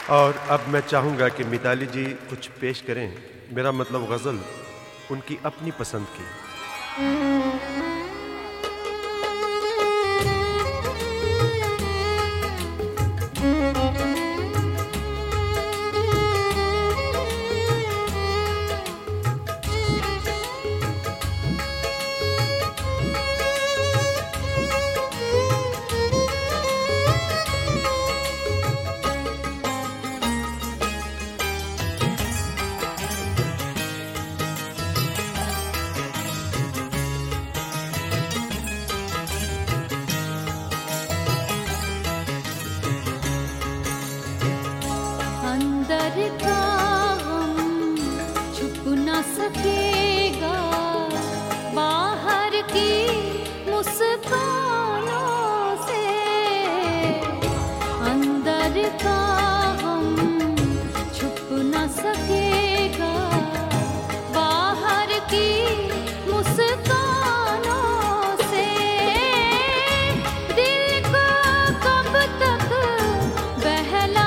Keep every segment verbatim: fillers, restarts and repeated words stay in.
और अब मैं चाहूँगा कि मिताली जी कुछ पेश करें, मेरा मतलब गज़ल उनकी अपनी पसंद की। अंदर का गम छुप न सकेगा बाहर की मुस्कानों से। अंदर का गम छुप न सकेगा बाहर की मुस्कानों से। दिल को कब तक बहला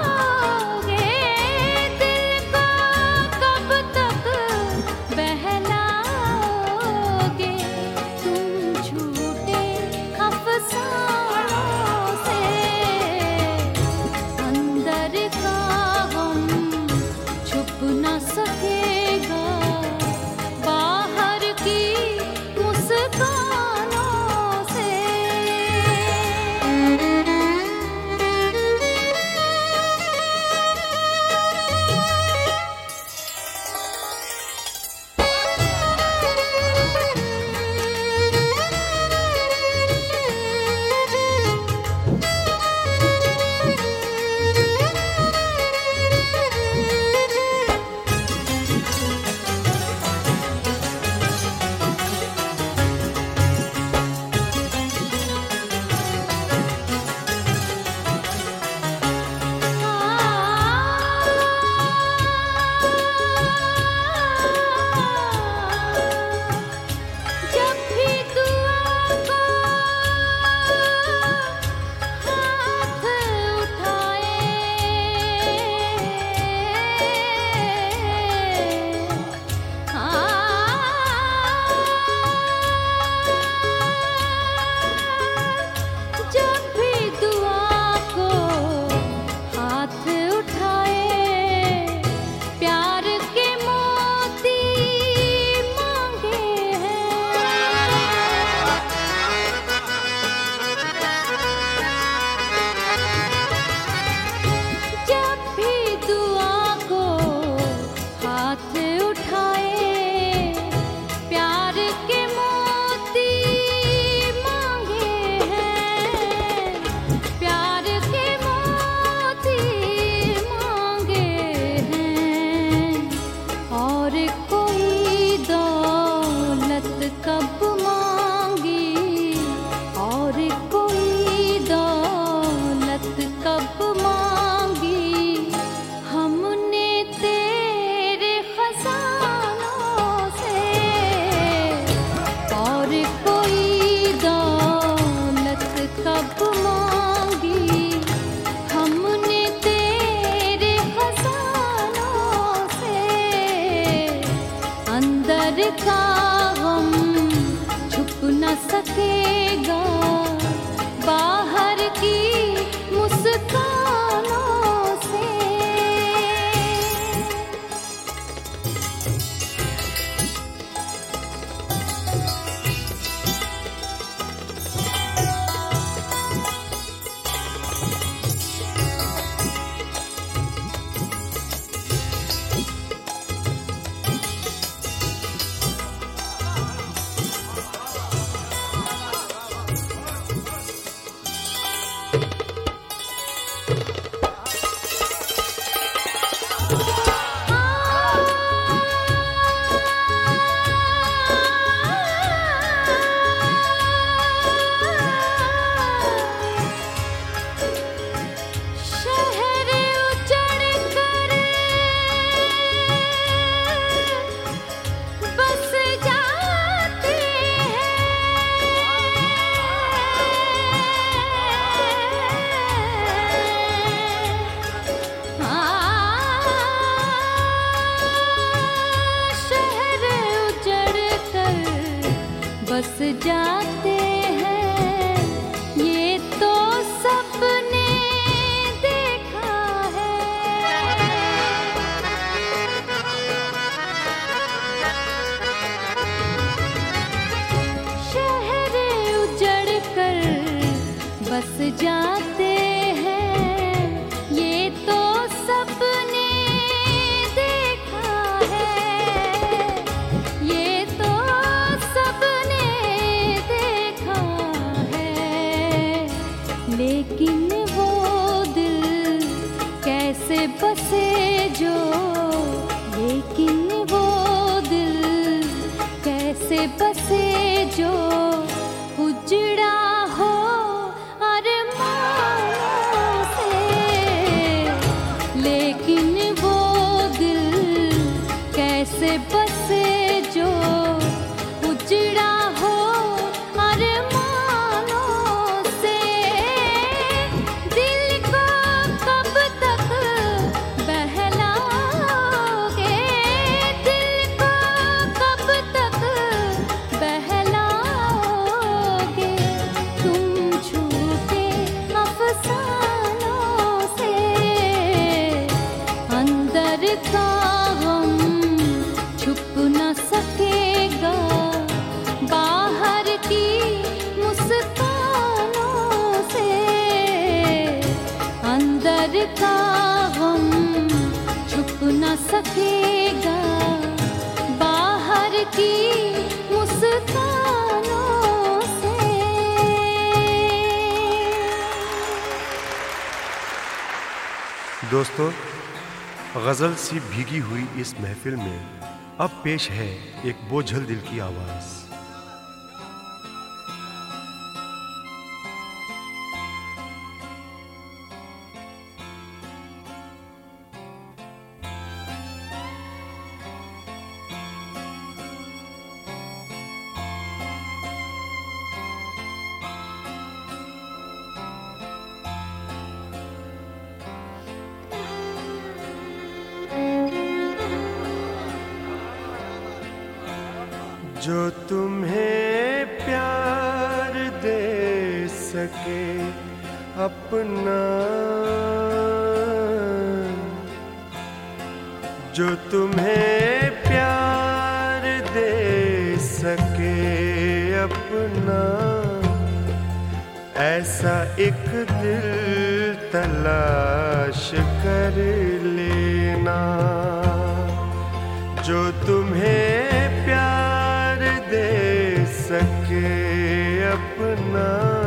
का गम छुप न सकेगा बाहर की मुस्कानों से। जाते हैं, ये तो सबने देखा है। शहर उजड़ कर बस जाते हैं, ये तो सबने देखा है, ये तो सबने देखा है। लेकिन वो दिल कैसे बसे जो, लेकिन वो दिल कैसे बसे जो उजड़ा हो अरमानों से। लेकिन वो दिल कैसे बसे जो उजड़ा हो अरमानों से। दिल को कब तक बहलाओगे, दिल को कब तक बहलाओगे, तुम झूठे अफसानों से। अंदर का गम छुप न सकेगा बाहर की मुस्कानों से। अंदर का गम छुप न सकेगा बाहर की मुस्कानों से। दोस्तों, गज़ल सी भीगी हुई इस महफिल में अब पेश है एक बोझल दिल की आवाज़। जो तुम्हें प्यार दे सके अपना, जो तुम्हें प्यार दे सके अपना, ऐसा एक दिल तलाश कर लेना। जो तुम्हें प्यार दे सके अपना,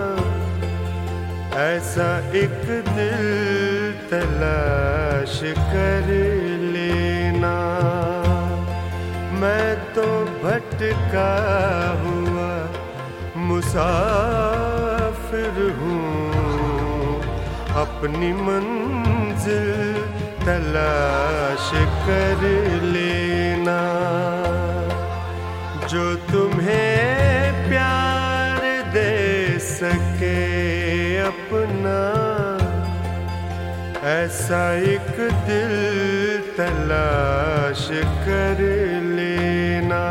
ऐसा एक दिल तलाश कर लेना। मैं तो भटका हुआ मुसाफिर हूँ, अपनी मंजिल तलाश कर लेना। जो तुम्हें प्यार दे सके अपना, ऐसा एक दिल तलाश कर लेना।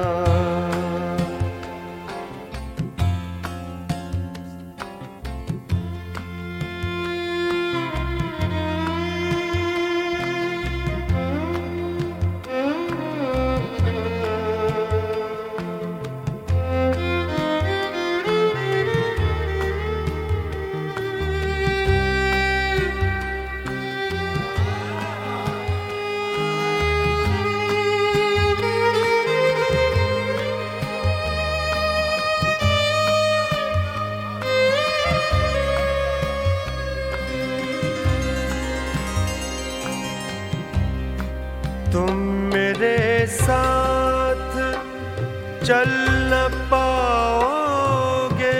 तुम मेरे साथ चल न पाओगे,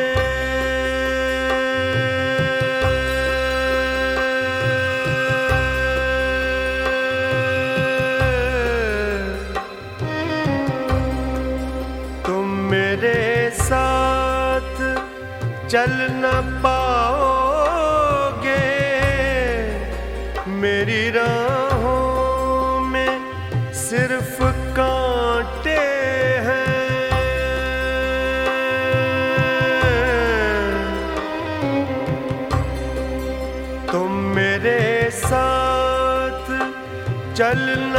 तुम मेरे साथ चल न पाओगे। मेरी राहों सिर्फ कांटे हैं, चल न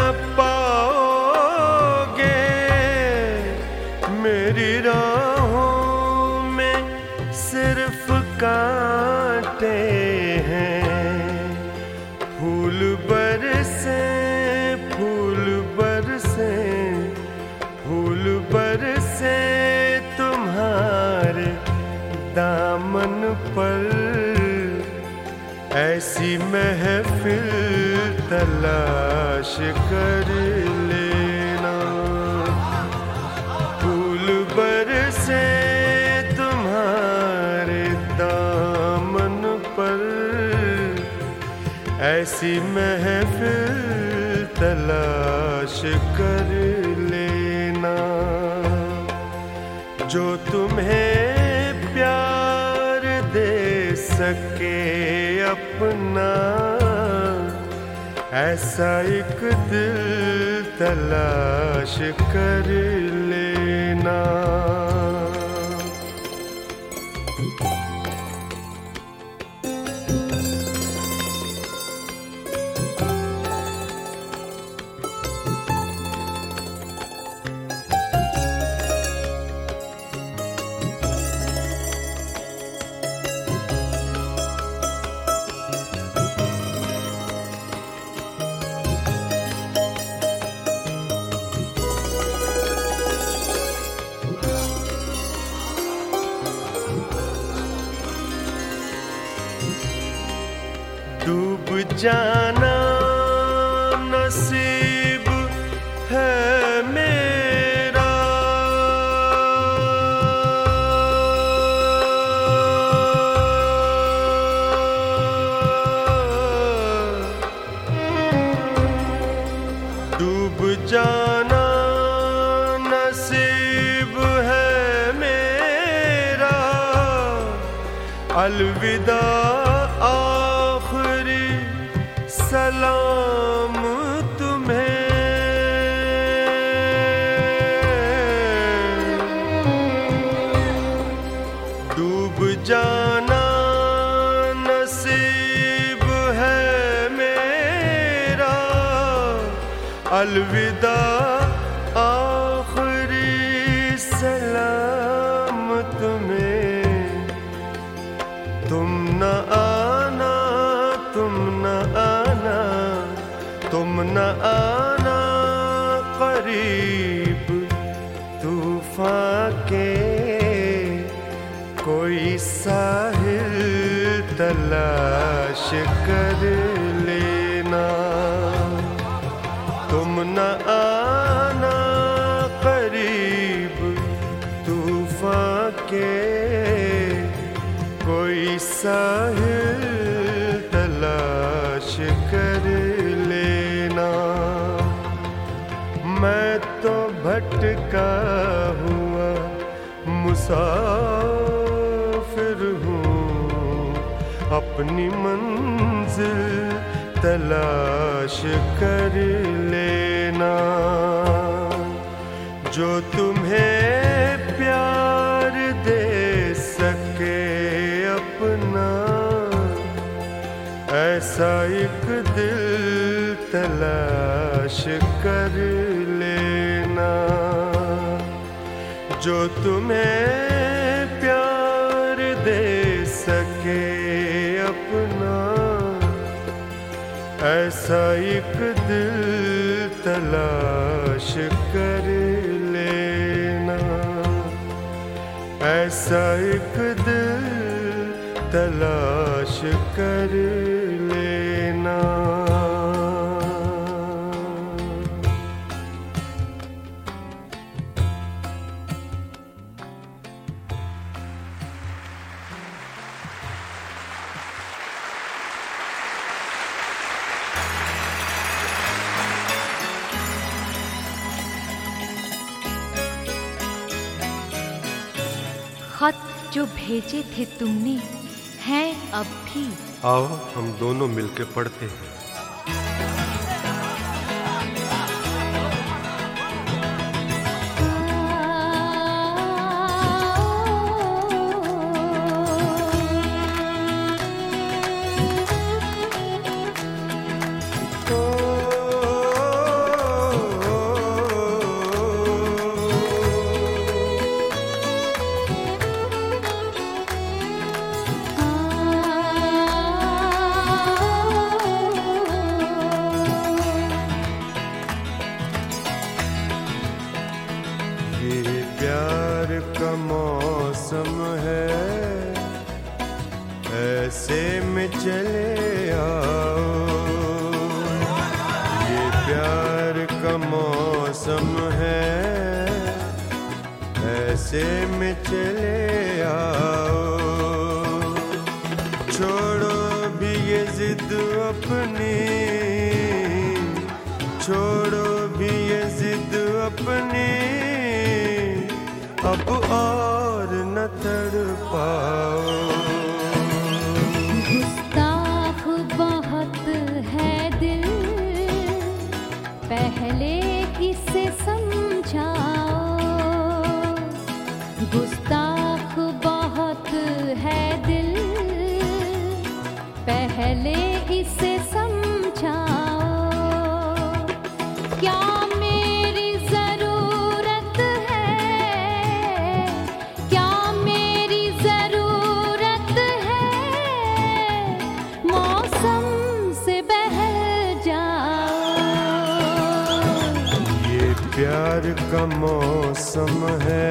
पाओगे मेरी राहों में सिर्फ कांटे हैं। फूल बरसे फूल बरसे फूल बरसे तुम्हारे दामन पर, ऐसी महफिल तलाश कर लेना। फूल बरसे तुम्हारे दामन पर, ऐसी महफिल तलाश कर लेना। जो तुम्हें प्यार दे सके अपना, ऐसा एक दिल तलाश कर लेना। डूब जाना नसीब है मेरा, डूब जाना नसीब है मेरा। अलविदा सलाम तुम्हें, डूब जाना नसीब है मेरा। अलविदा आखिरी सलाम तुम्हें। तुम न आना तुम न आना तुम न आना करीब तूफान के, कोई साहिल तलाश कर लेना। तुम न आना करीब तूफान के, कोई साहिल तलाश कर लेना। मैं तो भटका हुआ मुसाफिर हूँ, अपनी मंजिल तलाश कर लेना। जो तुम्हें प्यार दे सके अपना, ऐसा एक दिल तलाश कर लेना। जो तुम्हें प्यार दे सके अपना, ऐसा एक दिल तलाश कर लेना। ऐसा एक दिल तलाश कर लेना। खत जो भेजे थे तुमने हैं अब भी, आओ हम दोनों मिलके पढ़ते हैं। ओ ऐसे में चले आओ, ये प्यार का मौसम है, ऐसे में चले आओ। छोड़ो भी ये जिद अपनी, छोड़ो भी ये जिद अपनी, अब और न तड़पाओ। गुस्ताख बहुत है दिल, पहले इसे समझाओ। गुस्ताख बहुत है दिल, पहले इसे समझाओ। क्या मेरी जरूरत है, क्या मेरी जरूरत है, मौसम से बहल जाओ। ये प्यार का मौसम है,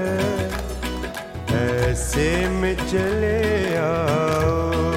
ऐसे में चले आओ।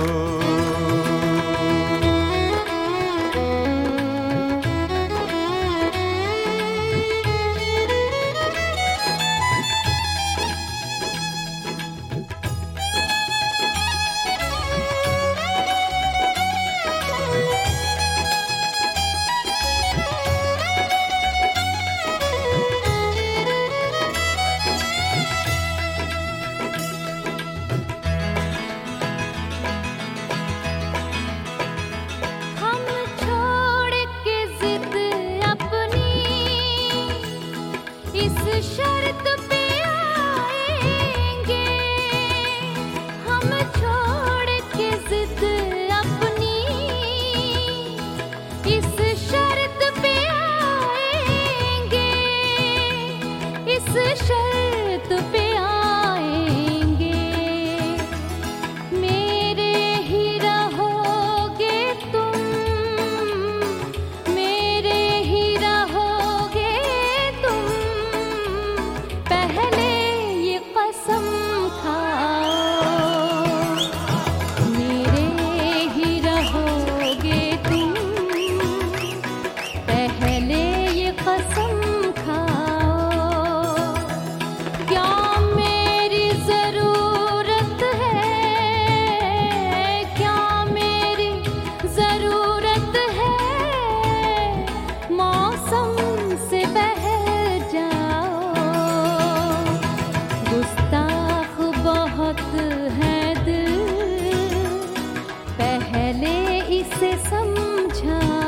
शर्त पे आएंगे, हम छोड़ के जिद अपनी, इस शर्त पे आएंगे, इस शर्त पे आएंगे। मेरे ही रहोगे तुम, मेरे ही रहोगे तुम, पहले ये कसम खाओ। मेरे ही रहोगे तुम, पहले ये कसम खाओ। क्या मेरी जरूरत है, क्या मेरी जरूरत है, मौसम से बहल जाओ। गुस्ताख बहुत है दिल, पहले इसे समझाओ।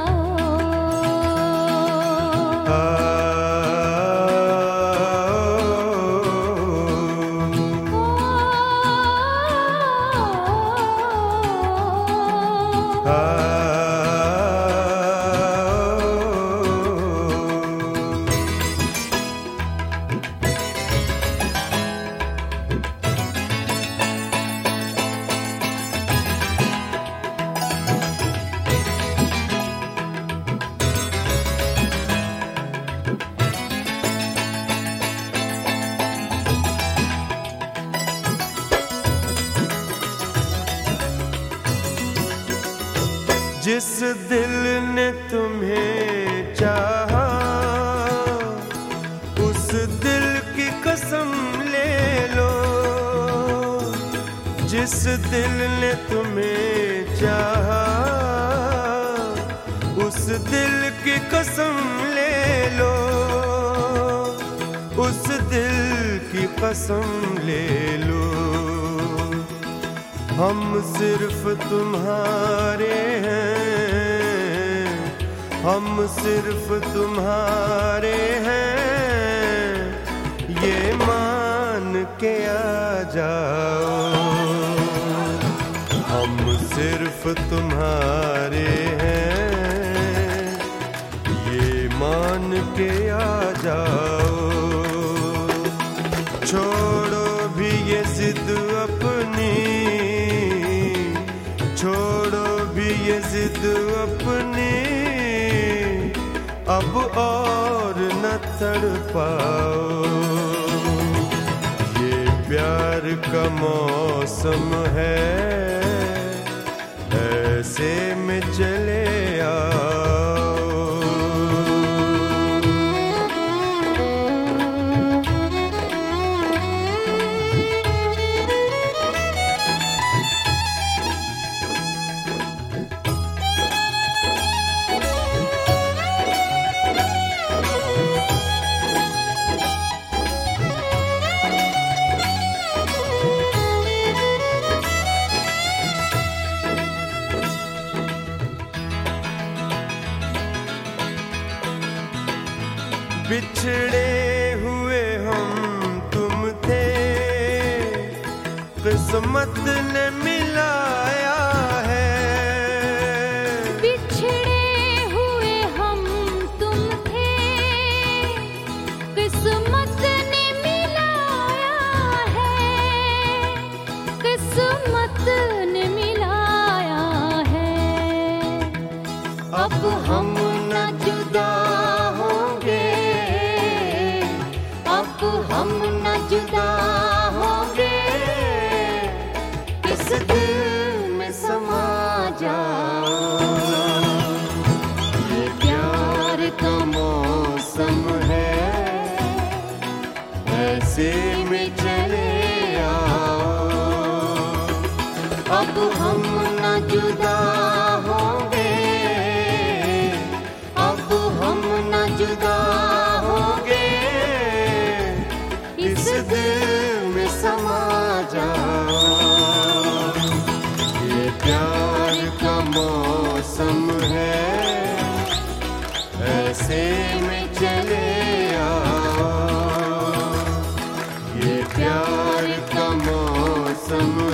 जिस दिल ने तुम्हें चाहा, उस दिल की कसम ले लो। जिस दिल ने तुम्हें चाहा, उस दिल की कसम ले लो, उस दिल की कसम ले लो। हम सिर्फ तुम्हारे हैं, हम सिर्फ तुम्हारे हैं, ये मान के आ जाओ। हम सिर्फ तुम्हारे हैं, ये मान के आ जाओ। छोड़ो भी ये जिद अपनी, छोड़ो भी ये जिद अपनी, अब और न तड़पाओ। ये प्यार का मौसम है, ऐसे में चले आओ। बिछड़े हुए हम तुम थे, किस्मत ने मिलाया है। बिछड़े हुए हम तुम थे, किस्मत ने मिलाया है, किस्मत ने मिलाया है। अब हम न जुदा हम न जुदा होंगे, इस दिल में समा जाओ। ये प्यार का मौसम है, ऐसे में चले आओ। अब हम न जुदा होंगे, अब हम न जुदा होंगे, इस दिल में समा जाओ। ये प्यार का मौसम है, ऐसे में चले आओ। ये प्यार का मौसम